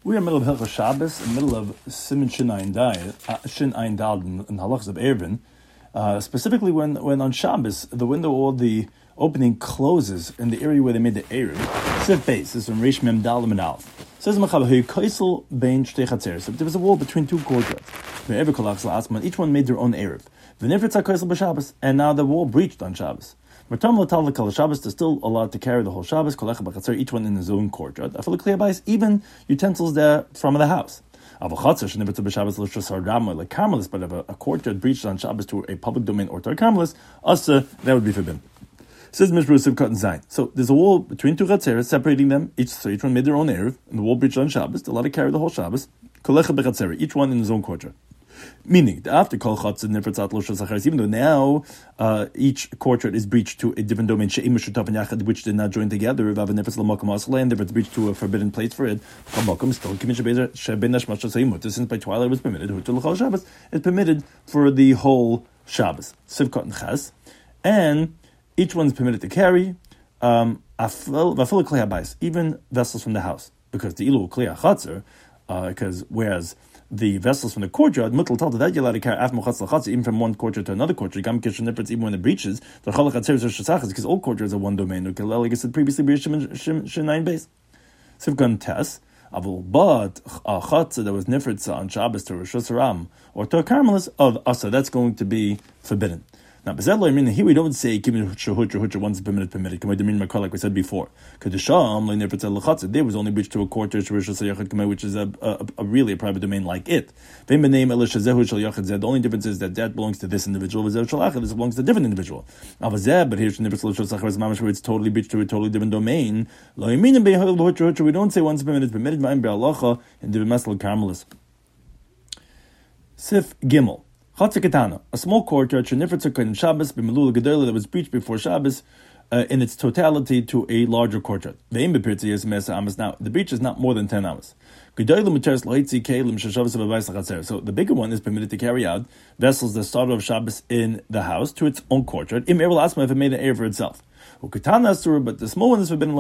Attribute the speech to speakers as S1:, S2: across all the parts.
S1: We are in the middle of Hilchos Shabbos, in the middle of Siman Shin Ayin Dal in Halachas of Eruvin. Specifically, when on Shabbos, the window or the opening closes in the area where they made the Eruv. Siv Beis, this is from Reish Mem Dal and Alf. Says Mechaber Kaisel Bein Shtei Chatzeros. So there was a wall between two courtyards. Each one made their own Eruv. V'nifritz HaKaisel b'Shabbos, and now the wall breached on Shabbos. Matam l'tal l'kal Shabbos, they're still allowed to carry the whole Shabbos, kolecha b'chatzer, each one in his own courtyard. Afil klei bayis, even utensils there from the house. Avol chatzer shenivritz b'Shabbos l'shos harama l'karmelis, but if a courtyard breached on Shabbos to a public domain or to a karmelis, asa, that would be forbidden. Says Mishra Siv Kat and Zayin. So there's a wall between two chatzeres separating them. Each one made their own eruv, and the wall breached on Shabbos. They're allowed to carry the whole Shabbos. Kolecha b'chatzer, each one in his own courtyard. Meaning, after Kol Chatzah Nifritzat Lo Shos Acharis, even though now each courtyard is breached to a different domain, She'im Shutaf and Yachad, which did not join together, Vav Nifritz L'Makom Asla, and if it's breached to a forbidden place for it, Chamakom still Kimin Sheben Nashmash Shasayimut. Since by twilight it was permitted, Hutul L'Chol Shabbos, it's permitted for the whole Shabbos. Sivkot and Chas, and each one is permitted to carry Vafil Klei HaBais, even vessels from the house, because the Ilu Klei HaChatzer, because whereas the vessels from the courtyard, mutal tal that you're allowed to carry even from one courtyard to another courtyard. Even when it breaches, because all courtyards are one domain. Like I said previously, Shinayin base. Sivkan Tes, but a chatzah that was nifritza on Shabbos to Rosh Hashanah or to a karmelis of asa, that's going to be forbidden. Now, here we don't say once permitted. Like we said before, there was only breached to a courtyard, which is a really a private domain like it. The only difference is that belongs to this individual. This belongs to a different individual. But here's where it's totally breached to a totally different domain. We don't say once permitted in the Karmelis. Sif Gimel. Chatzer Ketana, a small courtyard, Shenifritzer Shabbos, B'melula Gedola, that was breached before Shabbos in its totality to a larger courtyard. Now, the breach is not more than 10 amas. So the bigger one is permitted to carry out vessels that started off Shabbos in the house to its own courtyard, if it made an air for itself. But the small one is forbidden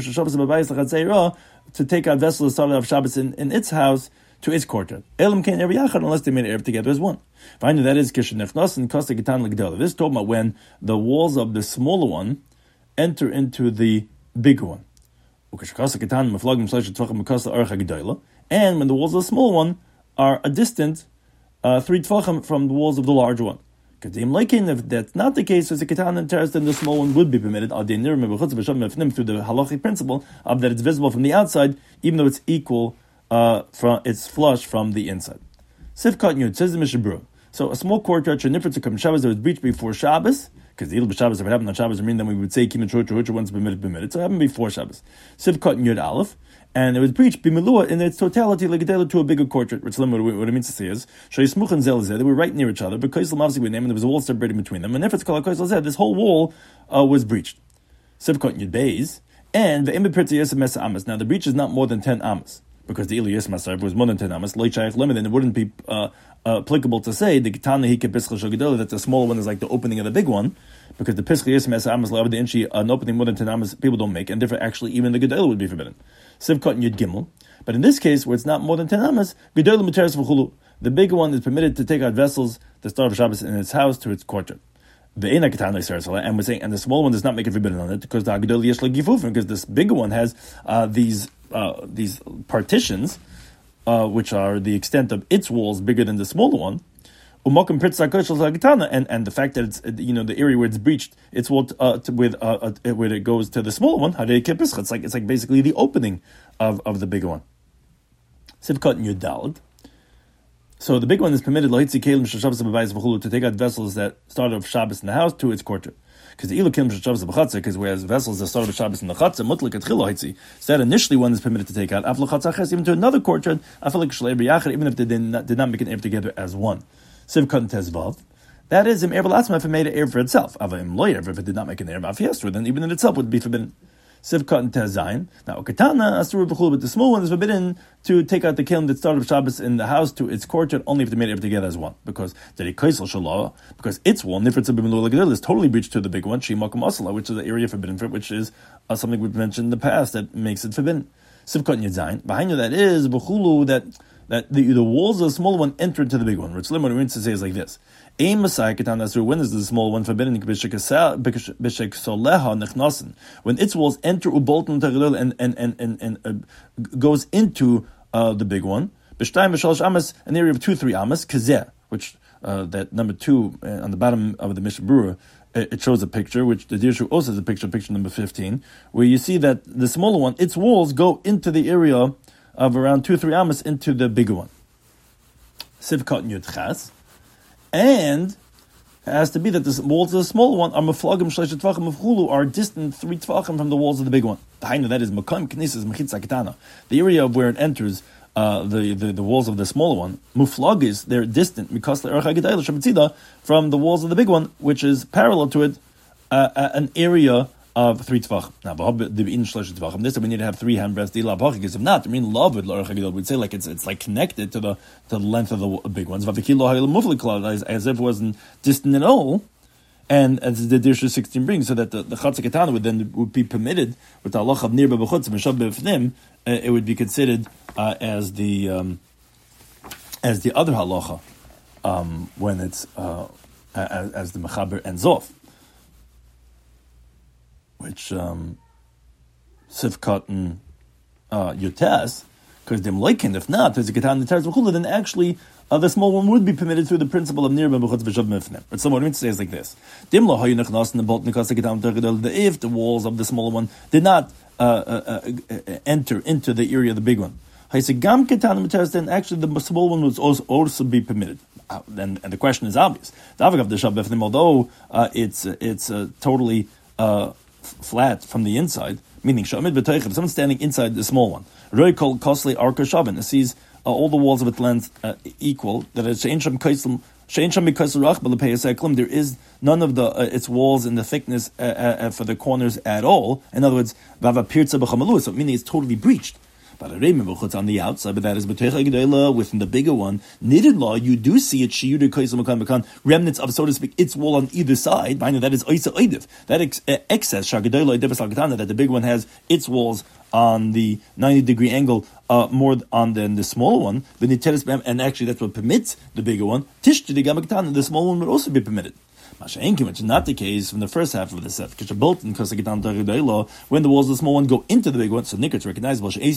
S1: to take out vessels that started off Shabbos in its house to its courtyard. Unless they made an Erev together as one. Finally, that is Kishnechnas and Kosta Gitan Legdela. This is talking about when the walls of the smaller one enter into the bigger one. And when the walls of the small one are a distant 3 tfachim from the walls of the larger one. If that's not the case, as a Kitan and Teres, then the small one would be permitted through the halachic principle of that it's visible from the outside, even though it's equal it's flush from the inside. Sivkat Yud says the Mishabura. So a small courtyard Shenifritz to come Shabbos that was breached before Shabbos, because the Ilub Shabbos, if it happened on Shabbos, then we would say Kimin Church once permitted. So it happened before Shabbos. Sivkat Yud Aleph, and it was breached Bimilua in its totality, like to a bigger courtyard. Which what it means to say is Shayismuch and Zelzeh, they were right near each other, but Kaisel obviously with them, and there was a wall separating between them. And if it's called Kaisel Zeh, this whole wall was breached. Sivkat Yud Beis, and the Imbe Pirti Yesem Mesa Amas. Now the breach is not more than 10 Amas. Because the Iliyas Masar was more than 10 amas, then it wouldn't be applicable to say the Gitana Hike Pischa Shogedol that the smaller one is like the opening of the big one, because the Pischa Yis Masar Amas Lav the Inchi an opening more than 10 amas people don't make, and therefore actually even the Gedol would be forbidden. Sivkot and Yud Gimel. But in this case, where it's not more than 10 amas, Gedol Materis V'chulu. The bigger one is permitted to take out vessels that start of Shabbos in its house to its courtyard. And we're saying, and the small one does not make it forbidden on it because the Agdol Yesh Gifufin, because this bigger one has these partitions, which are the extent of its walls bigger than the smaller one. And the fact that it's the area where it's breached, it's where it goes to the smaller one. It's like basically the opening of the bigger one. Sivkot Yudalad. So the big one is permitted to take out vessels that started off Shabbos in the house to its courtyard. Because the ilu kilim Shabbos b'chatzah, because whereas vessels that started off Shabbos in the chatzah, mutlik at chilo haitzi, said initially one is permitted to take out aflo chatzachas even to another courtyard, even if they did not make an erev together as one. Sivkat tezvav. That is, if it made an erev for itself. If it did not make an erev, then even in itself would be forbidden. Sivkat and Tezayin. Now, Katana, Asur B'chul, but the small one is forbidden to take out the kiln that started Shabbos in the house to its courtyard only if they made it together as one. Because its wall, Nifritz B'Melula is totally breached to the big one, Shimakum Asala, which is the area forbidden for it, which is something we've mentioned in the past that makes it forbidden. Sivkot Yedzayin. Behind that is b'chulu that the walls of the smaller one enter into the big one. Which what it means to say is like this: Aim Masai Ketan Asur. When is the small one forbidden? B'shek soleha nechnasen. When its walls enter ubolton and goes into the big one. B'shtayim b'shalosh amas, an area of 2-3 amas kazeh, which that number 2 on the bottom of the Mishnah Berurah. It shows a picture, which the Dirshu also has a picture number 15, where you see that the smaller one, its walls go into the area of around 2-3 amas into the bigger one. Sivkot and Yudchas. And it has to be that the walls of the smaller one are maflagim shleisha tvachim of chulu, are distant 3 tvachim from the walls of the big one. That is makam knesses mechitza ketana. The area of where it enters the walls of the smaller one, muflag is they're distant because from the walls of the big one, which is parallel to it, an area of 3 tvachim. Now, this we need to have 3 handbreadths. If not, I mean love with we'd say like it's like connected to the length of the big ones. As if it wasn't distant at all. And as the Dirshu 16 brings, so that the Chatza Ketana would be permitted with the Allah of Nir B'Chutz and Meshab B'Fnim, it would be considered as the other halacha when it's as the Mechaber and Zof, which Sivkot and Yotes, because them likened. If not, there's a Ketana Teres B'Chula, then actually the small one would be permitted through the principle of Nir B'Chutz V'Shav Mifnim. But someone means to say is like this: if the walls of the smaller one did not enter into the area of the big one, then actually the small one would also be permitted. And the question is obvious. Although it's totally flat from the inside, meaning if someone's standing inside the small one, it sees all the walls of its length equal, that is, there is none of its walls in the thickness for the corners at all. In other words, so meaning it's totally breached. But on the outside, but that is within the bigger one. Knitted law, you do see it remnants of, so to speak, its wall on either side. That is that excess that the big one has its walls on the 90-degree angle more on than the smaller one. And actually, that's what permits the bigger one. The smaller one would also be permitted. Which is not the case from the first half of the set. When the walls of the small one go into the big one, so it's recognizable that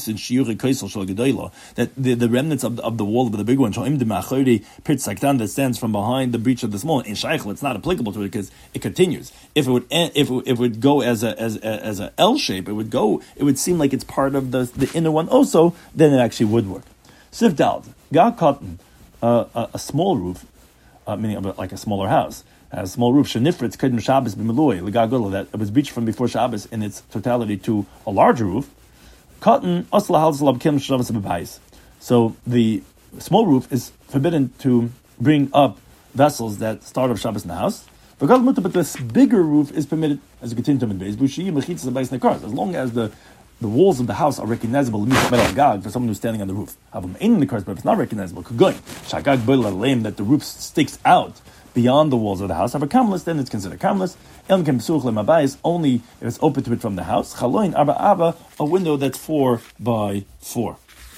S1: the remnants of the wall of the big one that stands from behind the breach of the small one, in Sheichel, it's not applicable to it because it continues. If it would go as a L shape, it would seem like it's part of the inner one also, then it actually would work. Sif Dald, Ga Cotton, a small roof, meaning like a smaller house, has a small roof, Shenifritz Kedem Shabbos B'Meloi, L'Gagula, that it was breached from before Shabbos in its totality to a larger roof. Cotton Osla Halzalab Kim Shabbos B'Bais. So the small roof is forbidden to bring up vessels that start off Shabbos in the house. But this bigger roof is permitted as a continuum base. As long as the walls of the house are recognizable for someone who's standing on the roof. But if it's not recognizable, that the roof sticks out beyond the walls of the house, have a kamlis, then it's considered kamlis. Only if it's open to it from the house. A window that's 4x4.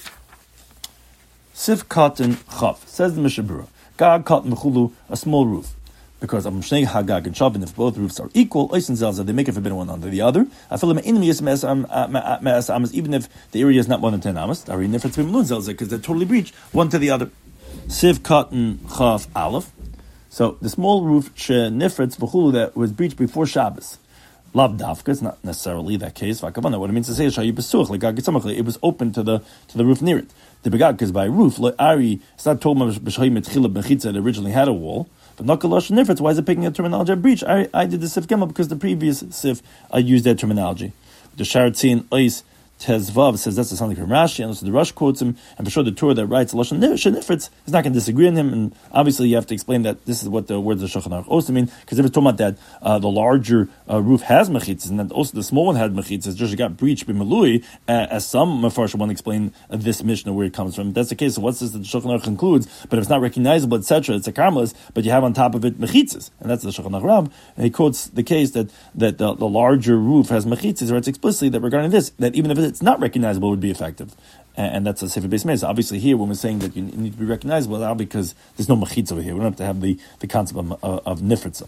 S1: Sif cotton chav, says the Mishnah Berurah. Gag cotton mechulu, a small roof. Because of Mshnei Hagag and Shavin, if both roofs are equal, they make a forbidden one under the other. Even if the area is not more than 10 amas, because they're totally breached one to the other. Siv cotton chav aleph. So the small roof nifritz v'chulu that was breached before Shabbos, lav dafka, it's not necessarily that case. What it means to say is it was open to the roof near it. The begad, because by roof, it's not told it originally had a wall. But nakalosh nifritz, why is it picking a terminology of breach? I did the sif gema because the previous sif I used that terminology. The Sharatzin Ois Tezvav says that's something from Rashi, and also the Rush quotes him, and for sure the Torah that writes Lashon Nifritz is not going to disagree on him, and obviously you have to explain that this is what the words of Shulchan Aruch also mean, because if it's talking about that the larger roof has mechitzas, and that also the small one had mechitzas, just got breached by Melui, as some Mefarshim want to explain this Mishnah where it comes from. If that's the case, so what's this that the Shulchan Aruch concludes? But if it's not recognizable, etc., it's a karmelis, but you have on top of it mechitzas, and that's the Shulchan Aruch Rab, and he quotes the case that the larger roof has mechitzas, writes explicitly that regarding this, that even if it's not recognizable, it would be effective. And that's a sefer beis meir. So obviously here, when we're saying that you need to be recognizable, now because there's no machitza over here. We don't have to have the concept of nifritza.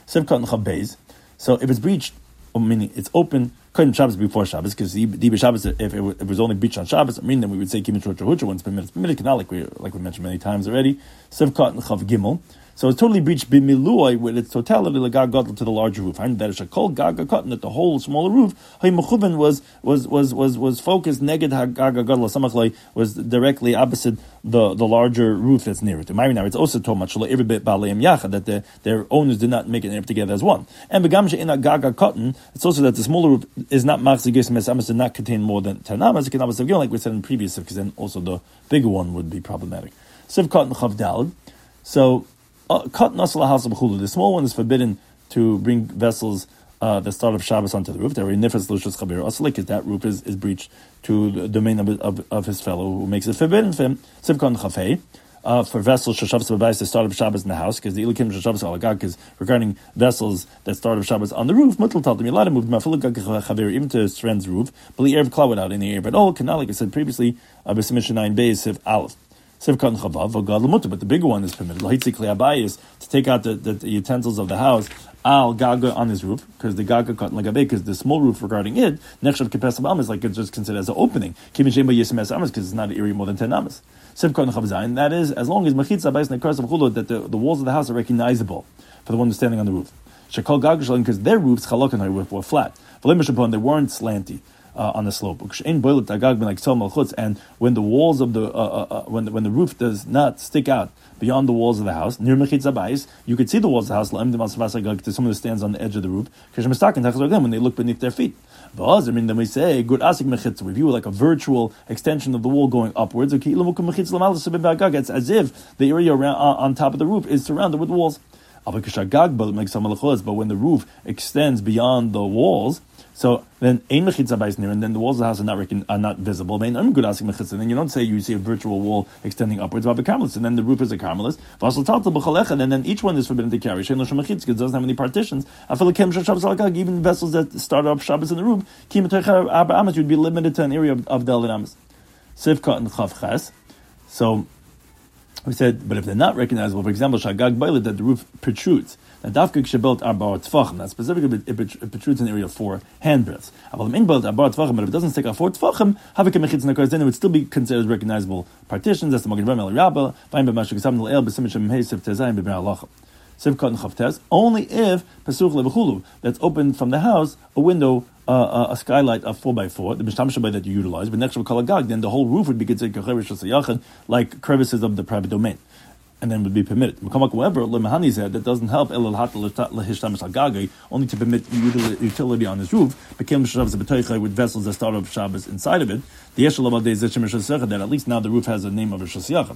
S1: So if it's breached, meaning it's open, couldn't Shabbos before Shabbos, because the Shabbos, if it was only breached on Shabbos, I mean, then we would say kimin hucha once per minute. It's permitted, like we mentioned many times already. Sevkat and Chav Gimel. So it's totally breached b'milui with its totality l'gag gadol to the larger roof. And that is a kol gaga cotton that the whole smaller roof was focused neged gaga gadol samachlei was directly opposite the larger roof that's near it. Now it's also too much every bit baleim yachad that their owners did not make it together as one. And begamshe in a gaga cotton, it's also that the smaller roof is not machzir gesim esamas, did not contain more than 10 amas. It can amas like we said in previous, because then also the bigger one would be problematic. Siv cotton chav daled. So. The small one is forbidden to bring vessels that start of Shabbos onto the roof. That roof is breached to the domain of his fellow who makes it forbidden for him. For vessels that start of Shabbos in the house, because the Ilikim Shabbos alagag is regarding vessels that start of Shabbos on the roof. Mutal told them you're allowed to move even to his friend's roof, but the air cloud without any air. But like I said previously, B'Simisha 9 Beis of Aleph. But the bigger one is permitted. Is to take out the utensils of the house al gaga on his roof, because the gaga cut like because the small roof regarding it nechshav kepes amas, like it's just considered as an opening. Because it's not an area more than 10 amas. That is, as long as machitza bais nekars of chulot, that the walls of the house are recognizable for the one who's standing on the roof. Shekol gaga shalim, because their roofs chalokan were flat. They weren't slanty. On the slope, and when the walls of the when the roof does not stick out beyond the walls of the house, near mechitza bais, you could see the walls of the house. To someone who stands on the edge of the roof, when they look beneath their feet. Then we say good asik mechitza. We view like a virtual extension of the wall going upwards. It's as if the area around on top of the roof is surrounded with walls. But when the roof extends beyond the walls, so then ein mechitza bais near, and then the walls of the house are not visible. Then you don't say you see a virtual wall extending upwards, and then the roof is a carmelis. And then each one is forbidden to carry. It doesn't have any partitions. Even vessels that start up Shabbos in the roof, you'd be limited to an area of Del Amas. Sivka and Chav. So we said, but if they're not recognizable, for example, Shagag Bailit, that the roof protrudes. Now, Dafkik Shabbot Arbar Tfachim, that specifically it protrudes in an area of 4 handbreadths. But if it doesn't stick out 4 Tfachim, then it would still be considered recognizable partitions. That's the Magid Ram El Rabba, Vaim B'Mashuk Sam El B'Simishim Heisiv Tezayim B'B'Mei Halacha. Sivkot and Chavtes, only if Pesuch Levachulu, that's open from the house, a window, a skylight of 4x4, the Bishtam Shabbai that you utilize, but next to Kalagag, then the whole roof would be considered like crevices of the private domain, and then would be permitted. However, Lemahani said that doesn't help only to permit utility on his roof, with vessels that start off Shabbos inside of it. The that at least now the roof has a name of a Shasiyachat.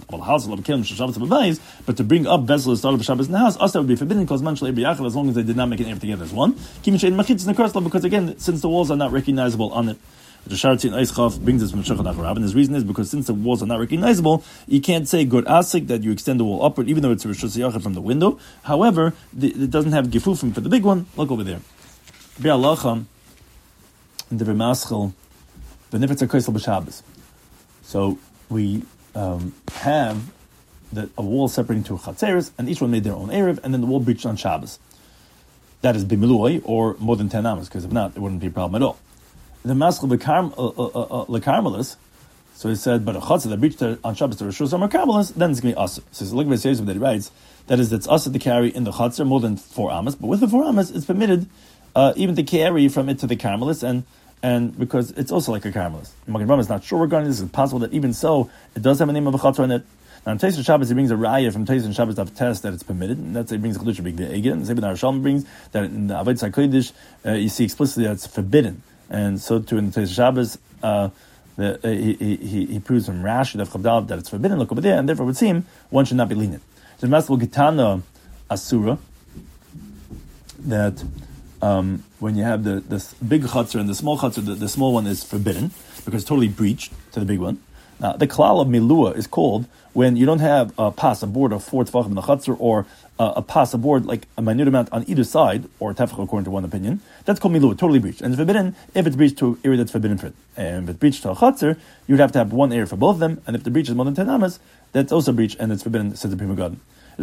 S1: But to bring up vessels that start off Shabbos in the house, also would be forbidden because as long as they did not make it together as one. Because again, since the walls are not recognizable on it. The Sharti and Eichhoff brings this from Shechad Acharab, and his reason is because since the walls are not recognizable, you can't say good asik that you extend the wall upward, even though it's a Rishus Yachad from the window. However, it doesn't have Gefufim for the big one. Look over there. Bi'alacha, in the Remaschel, Benefits are Kaisel B'Shabbos. So we have a wall separating two Chatzeres, and each one made their own Erev, and then the wall breached on Shabbos. That is Bimilui, or more than 10 amas, because if not, it wouldn't be a problem at all. The Maschel Lekarmelis, so he said, but a Chatzah that breached on Shabbos to Rishus Amar Karmelis, then it's going to be Asa. So look at that he writes, that is, it's Asa to carry in the Chatzah more than 4 amas, but with the 4 amas, it's permitted even to carry from it to the Karmelis, and because it's also like a Karmelis. Magen Ram is not sure regarding this. It's possible that even so, it does have a name of a Chatzah in it. Now, in Taisha Shabbos, he brings a raya from Taisha Shabbos to test that it's permitted, and that's he brings a Chiddush Big Again. Zebin Arsham brings that in the Avodah HaKodesh, you see explicitly that it's forbidden. And so too in the Taisha Shabbos, he proves from Rashi of Chavdal that it's forbidden. Look over there, and therefore it would seem one should not be lenient. The Masal Gitana Asura, that when you have this big chutzner and the small chutzner, the small one is forbidden because it's totally breached to the big one. Now, the klal of milua is called when you don't have a pas, a board of 4 tefachim in the chutzner, or a pas, a board like a minute amount on either side, or a tefach according to one opinion. That's called milua, totally breached. And it's forbidden if it's breached to an area that's forbidden for it. And if it's breached to a chutzner, you'd have to have one area for both of them, and if the breach is more than 10 amas, that's also breached, and it's forbidden, says the Pri Megadim.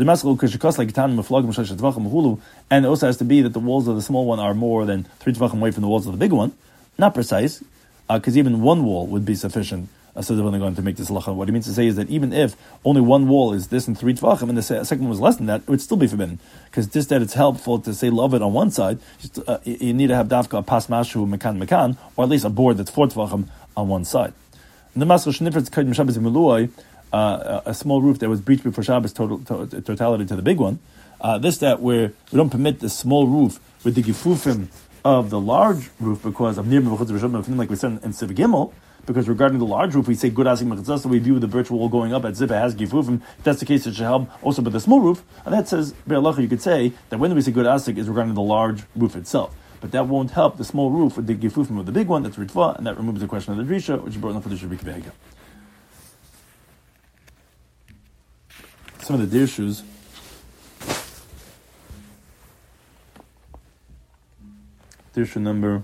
S1: And it also has to be that the walls of the small one are more than 3 tefachim away from the walls of the big one. Not precise, because even one wall would be sufficient. So they're going to make this halacha. What he means to say is that even if only one wall is this and 3 tefachim, and the second one was less than that, it would still be forbidden. Because just that it's helpful to say love it on one side, you need to have dafka a pas mashu mekan, or at least a board that's 4 tefachim on one side. In the Maskal Shnifritz Kaidim Shabbos Miluai, a small roof that was breached before Shabbos totality to the big one. This that where we don't permit the small roof with the gifufim of the large roof because of nirma v'chutz v'shabim, like we said in Siv Gimel. Because regarding the large roof, we say good asking mechatzah, so we view the birch wall going up at Zipa has gifufim. If that's the case, it should help also with the small roof. And that says be'alacha, you could say that when we say good asking is regarding the large roof itself. But that won't help the small roof with the gifufim of the big one. That's ritva, and that removes the question of the drisha, which is brought up for the Shabbat Kibega. Some of the dirshus. Dirshu number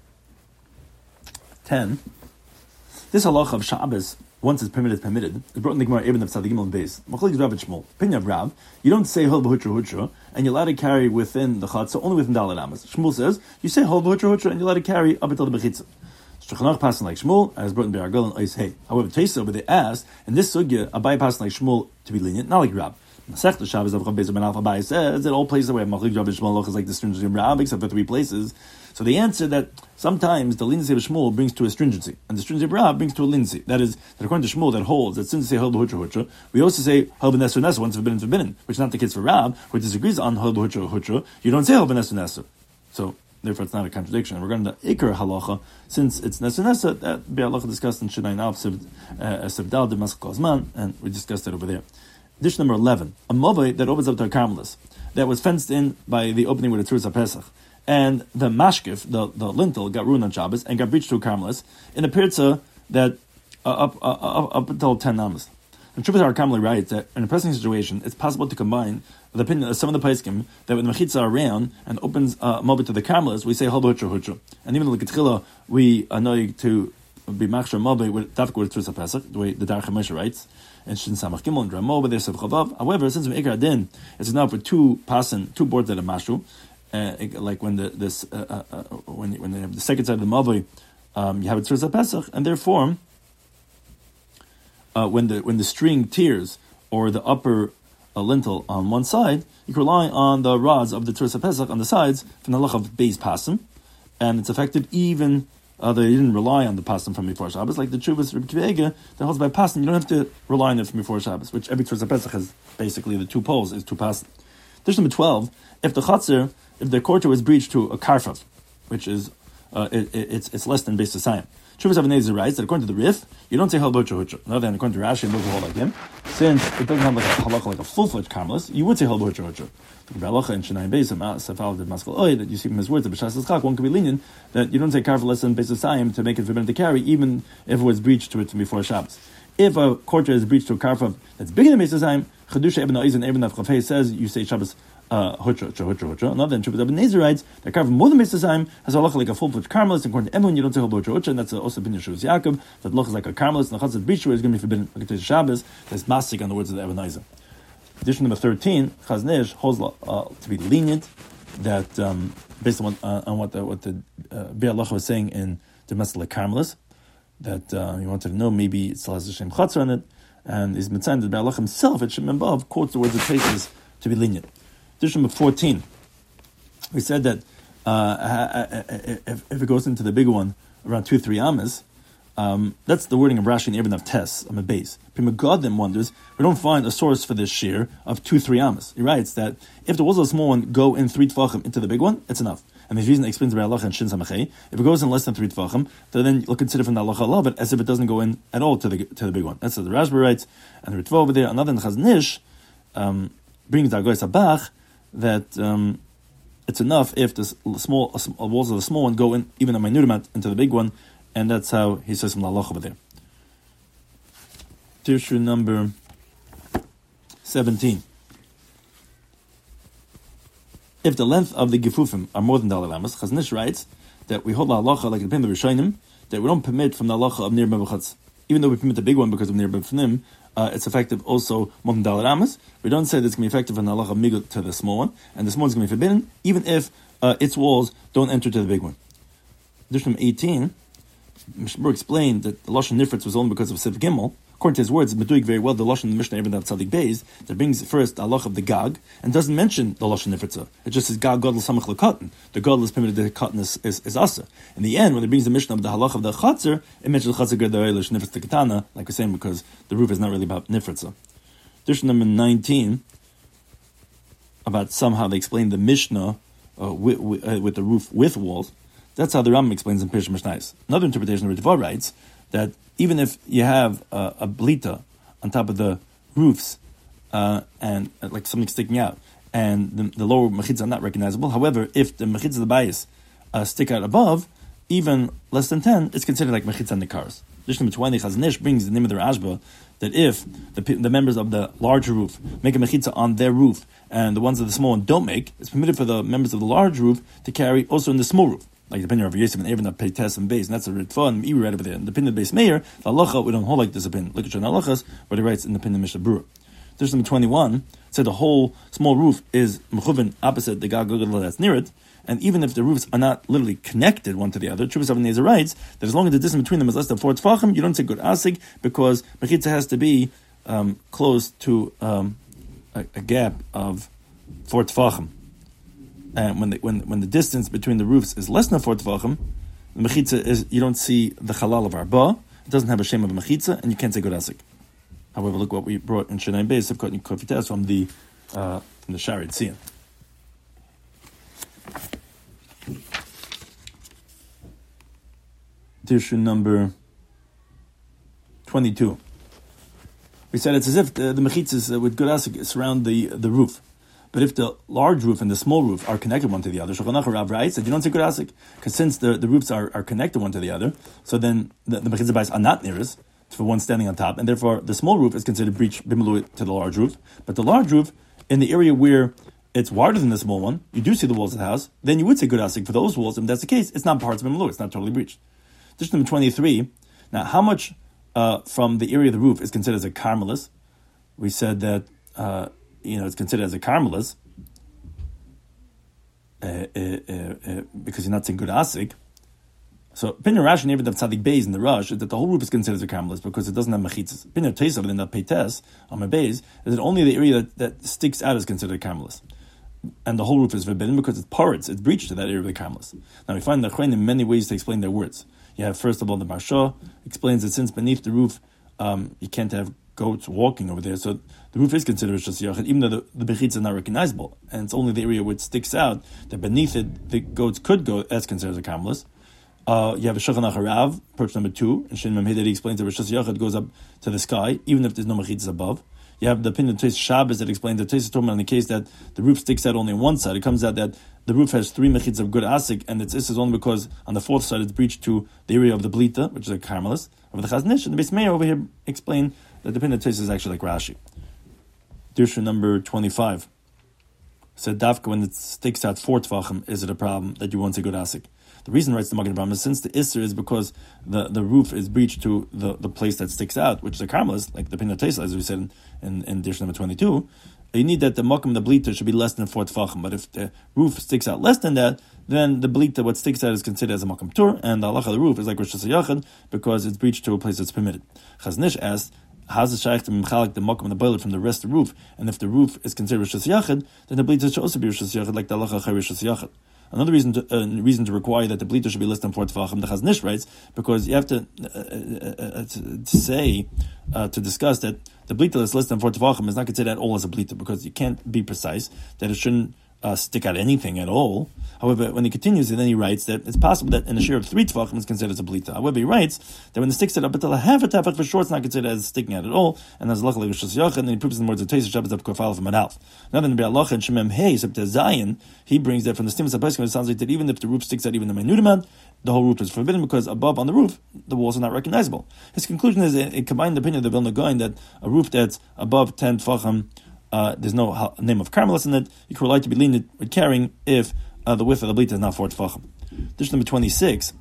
S1: 10. This halacha of Shabbos, once it's permitted, is brought in the Gemara Eben of Tzadigim on base. Machalik Rav and Shmuel. Opinion of Rav, you don't say hol b'hutra, and you're allowed to carry within the chatzah, only within Dalet Amas. Shmuel says, you say hol b'hutra, and you're allowed to carry up until the bechitza. Shulchan Aruch passing like Shmuel, as brought in Be'argol and Ois Hey. However, Taisa over they asked, in this sugya, Abai passing like Shmuel to be lenient, not like Rav. Masechta Shabbos of Chav Ben Alpha Abai says that all places where Machalik Rav and Shmuel is like the stringency of Rav, except for 3 places. So the answer that sometimes the leniency of Shmuel brings to a stringency, and the stringency of Rav brings to a leniency. That is, that according to Shmuel, that holds that since we say hol b'hutra, we also say hol b'neser neser, once forbidden, which is not the case for Rav, who disagrees on hol b'hutra, you don't say hol b'neser neser. So therefore, it's not a contradiction. And regarding the ikar halacha, since it's neser neser, that be'alacha discussed in Shinayin Av Sevdal de Maskal Kozman, and we discussed that over there. Dish number 11, a mavai that opens up to a carmelis that was fenced in by the opening with a Tzuras HaPesach. And the mashkif, the lintel, got ruined on Shabbos and got breached to a carmelis in a pirza that up until 10 amas. And Shubbatar Kamli writes that in a pressing situation, it's possible to combine the opinion of some of the paiskim that when the mechitza are around and opens a mobit to the carmelis, we say hol b'hutra. And even in the Ketchila, we are knowing to be machshar mobit with tafik with Tzuras HaPesach, the way the Dar Chamesha writes. And Shin Samach Gimel and Ramo, but there's Sev Chavav. However, since we Ikar Adin, it's enough for 2 boards that are mashu. Like when when you have the second side of the mavoi, you have it Tzuras HaPesach, and therefore, when the string tears or the upper lintel on one side, you can rely on the rods of the Tzuras HaPesach on the sides from the halach of Beis Pasim, and it's effective even. They didn't rely on the pasim from before Shabbos, like the Chuvas Reb Kivega that holds by pasim. You don't have to rely on it from before Shabbos, which every Tzuras HaPesach has basically the 2 poles is 2 pasim. Dish number 12, if the courtyard was breached to a karfav, which is it's less than Beis Hasayim. Chuvas Avinezir writes that according to the Rif, you don't say hol b'hutra. Another than according to Rashi and those who hold like him, since it doesn't have like a halacha like a full-fledged carmelis, you would say hol b'hutra. The Balacha and Shnai Beis Safal did Maskal Oy that you see from his words that B'Shas Yitzchak one could be lenient that you don't say karfav less than Beis Hasayim to make it forbidden to carry, even if it was breached to it before Shabbos. If a courtyard is breached to a karfav that's bigger than Beis Hasayim, Chedusha Ibn Oiz and Ibn Avchafei says you say Shabbos hutra. Another than Shubbat Ibn Nezer writes that karfav more than Beis Hasayim has a halacha like a full-fledged carmelis. According to everyone, you don't say hutra, and that's also opinion of Shuvas Yaakov that halacha is like a carmelis and the chatzah breach is going to be forbidden. Like to Shabbos, that's masik on the words of the Ibn Nezer. Edition number 13, Chazon Ish holds to be lenient that based on what the Be'er Halacha was saying in the Masala Carmelis, that he wanted to know maybe it still has a Shem Chatzar on it, and is Mitzayim the Be'er Halacha himself at Shem Above quotes the words of places to be lenient. Edition number 14, we said that if it goes into the bigger one around 2-3 amas, that's the wording of Rashi and Ibn of Tes on the base. Pri Megadim wonders, we don't find a source for this shear of 2-3 amas. He writes that if the walls of the small one go in 3 tefachim into the big one, it's enough. And the reason explains by Allah and Shin Samachei, if it goes in less than 3 tefachim, then you'll consider from the Allah Allah, but as if it doesn't go in at all to the big one. That's what the Rashba writes, and the Ritva over there. Another in Chazon Ish brings the Agoy Sabach that it's enough if the small walls of the small one go in even a minute amount into the big one. And that's how he says from the halach over there. Tirshu number 17. If the length of the Gefufim are more than Dalet Amos, Chazon Ish writes that we hold the halacha like the Pin of the Rishonim, that we don't permit from the halacha of Nir B'Chutz. Even though we permit the big one because of Nir B'Fnim, it's effective also more than Dalet Amos. We don't say that it's going to be effective in the halacha of Migut to the small one, and the small one is going to be forbidden, even if its walls don't enter to the big one. Addition 18, Mishnah explained that the Lashon Nifritz was only because of Siv Gimel. According to his words, it's doing very well the Lashon in the Mishnah even that Tzadik Beis that brings first the halach of the Gag and doesn't mention the Lashon Nifritza. It just says Gag Gadol Samach L'Katan. The Gadol is permitted, the Katan is Asa. In the end, when it brings the Mishnah of the halach of the Chatzar, it mentions Chatzar Gedol Eilish Nifritz Ketana, like we're saying, because the roof is not really about Nifritza. Edition number 19, about somehow they explain the Mishnah with the roof with walls. That's how the Rambam explains in Pirush Mishnayos. Another interpretation, the Ritva writes that even if you have a blita on top of the roofs and like something sticking out, and the lower mechitzas are not recognizable, however, if the mechitzas of the bayis stick out above, even less than 10, it's considered like mechitzah in the cars. Mishnah 20, Chazon Ish brings the name of the Rashba that if the members of the larger roof make a mechitzah on their roof and the ones of the small one don't make, it's permitted for the members of the large roof to carry also in the small roof. Like the opinion of Yosef and Evan that pay Tess and Beis, and that's a Ritva, and we read over there. In the opinion of Beis Meir, the halacha, we don't hold like this opinion. Look at Shana Halachas, but he writes in the opinion of Mishnah Berurah. There's number 21, said the whole small roof is mechuvin opposite the Gag Gadol that's near it, and even if the roofs are not literally connected one to the other, Chuvas Avnei Nezer writes that as long as the distance between them is less than 4 tefachim, you don't say good asig, because mechitza has to be close to a gap of 4 tefachim. And when the distance between the roofs is less than 4 tefachim, the mechitza is, you don't see the halal of arba, it doesn't have a shame of a mechitza, and you can't say good asik. However, look what we brought in Shenai Beis of Kotni Kofites from the Shari Tzion. Issue number 22. We said it's as if the mechitzas with good asik surround the roof. But if the large roof and the small roof are connected one to the other, Shulchan Aruch Rav writes that you don't say good asik, because since the roofs are connected one to the other, so then the mechitzah bayis are not nearest for one standing on top, and therefore the small roof is considered breach bimelu to the large roof. But the large roof, in the area where it's wider than the small one, you do see the walls of the house, then you would say good asik for those walls. And if that's the case, it's not parts of bimelu, it's not totally breached. Dish number 23. Now, how much from the area of the roof is considered as a carmelis? We said that it's considered as a carmelis because you're not saying good asik. So, Pinner Rashi and even the Tzadik Beis in the Rush is that the whole roof is considered as a carmelis because it doesn't have mechitzas. Pinner Tesav in the Peites on my Beis is that only the area that sticks out is considered a carmelis. And the whole roof is forbidden because it's parrots, it's breached to that area of the carmelis. Now, we find the Chrein in many ways to explain their words. You have, first of all, the Marsha explains that since beneath the roof, you can't have goats walking over there, so the roof is considered Rishos Yachid, even though the bechitza is not recognizable, and it's only the area which sticks out, that beneath it, the goats could go, as considered as a carmelis. You have a Shulchan Aruch Rav, approach number 2, and Shin Memhed explains that Rishos Yachid goes up to the sky, even if there's no mechitzas above. You have the opinion of Tais Shabbos that explains that Tais Torah in the case that the roof sticks out only on one side. It comes out that the roof has 3 mechitzas of good asik, and this is only because on the 4th side it's breached to the area of the blita, which is a carmelis, over the Chazon Ish, and the Beis Meir over here explain that the opinion of Tais is actually like Rashi. Dirshu number 25. Said Dafka, when it sticks out 4 tefachim, is it a problem that you won't say good asik? The reason, writes the Magen Avraham, is since the Isser is because the roof is breached to the place that sticks out, which is a carmelis, like the Pinot Tesla, as we said in Dish number 22, you need that the Mokum, the Blita, should be less than 4 tefachim. But if the roof sticks out less than that, then the Blita, what sticks out, is considered as a Mokum Tur, and the halacha of the roof is like Rosh Hashanah because it's breached to a place that's permitted. Chazon Ish asked, how's it shaykh to mimchalik the mokum and the boiler from the rest of the roof? And if the roof is considered Rosh Hashanah, then the Blita should also be Rosh Hashanah, like the halacha of Rosh Hashanah. Another reason to require that the blita should be less than 4 tefachim, the Chazon Ish writes, because you have to discuss that the blita that's less than 4 tefachim is not considered at all as a blita, because you can't be precise that it shouldn't stick out anything at all. However, when he continues, and then he writes that it's possible that in a share of 3 tefachim is considered as a blita. However, he writes that when it sticks it up until a half a tefach, for sure it's not considered as sticking out at all, and as luckily Rishus Yachid, and he proves in the words of Teis Shabbos of Kofal from Adalf. Now then, Be'alacha and Shemem Hey, Septa Zion, he brings that from the Stimus HaPesachim, it sounds like that even if the roof sticks out even the minute amount, the whole roof is forbidden because above on the roof, the walls are not recognizable. His conclusion is a combined opinion of the Vilna Gaon that a roof that's above 10 tefachim, there's no name of Carmelis in it, you can rely to be lenient with carrying if the width of the blita is not 4 tefachim. Dish number 26.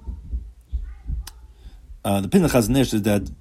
S1: The Pin Chazon Ish is that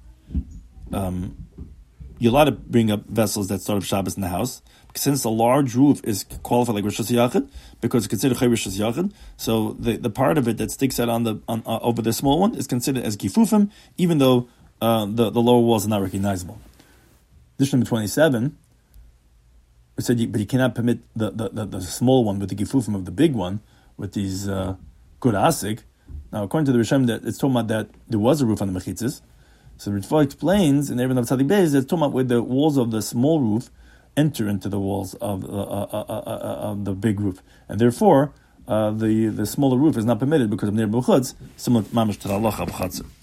S1: you're allowed to bring up vessels that start up Shabbos in the house, because since a large roof is qualified like Rishus Yachid, because it's considered Chay Rishus Yachid, so the part of it that sticks out on over the small one is considered as Gifufim, even though the lower walls are not recognizable. Dish number 27. We said, but you cannot permit the small one with the gifufim of the big one with these good asik. Now, according to the Rishonim, that it's talking about that there was a roof on the mechitzas. So the Ritva explains in Erev Tzadik Beis that it's talking about where the walls of the small roof enter into the walls of the big roof, and therefore the smaller roof is not permitted because of Ner B'chutz, similar to Mamash to the Allah B'chatzah.